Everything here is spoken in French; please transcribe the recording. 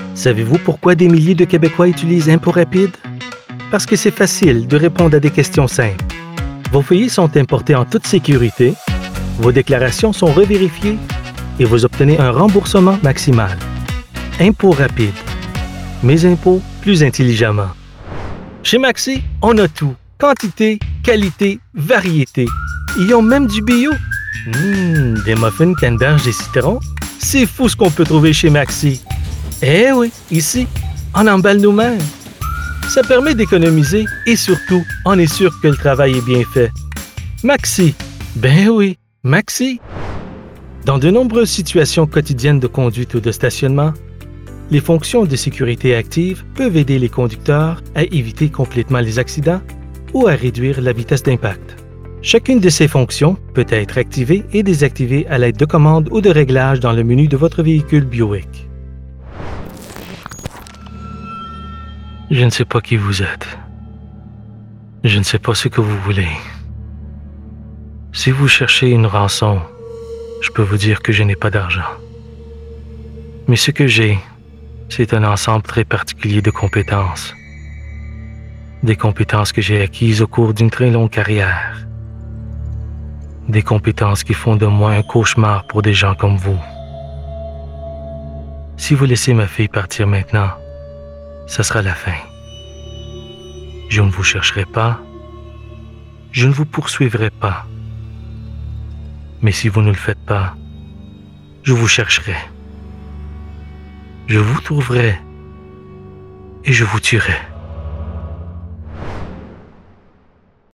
Savez-vous pourquoi des milliers de Québécois utilisent Impôts rapides? Parce que c'est facile de répondre à des questions simples. Vos feuillets sont importés en toute sécurité, vos déclarations sont revérifiées et vous obtenez un remboursement maximal. Impôts rapides. Mes impôts plus intelligemment. Chez Maxi, on a tout. Quantité, qualité, variété. Ils ont même du bio. Des muffins canneberge et citron. C'est fou ce qu'on peut trouver chez Maxi. Eh oui, ici, on emballe nous-mêmes. Ça permet d'économiser et surtout, on est sûr que le travail est bien fait. Maxi. Ben oui, Maxi. Dans de nombreuses situations quotidiennes de conduite ou de stationnement, les fonctions de sécurité actives peuvent aider les conducteurs à éviter complètement les accidents ou à réduire la vitesse d'impact. Chacune de ces fonctions peut être activée et désactivée à l'aide de commandes ou de réglages dans le menu de votre véhicule Buick. Je ne sais pas qui vous êtes. Je ne sais pas ce que vous voulez. Si vous cherchez une rançon, je peux vous dire que je n'ai pas d'argent. Mais ce que j'ai, c'est un ensemble très particulier de compétences. Des compétences que j'ai acquises au cours d'une très longue carrière. Des compétences qui font de moi un cauchemar pour des gens comme vous. Si vous laissez ma fille partir maintenant, ça sera la fin. Je ne vous chercherai pas. Je ne vous poursuivrai pas. Mais si vous ne le faites pas, je vous chercherai. Je vous trouverai et je vous tuerai.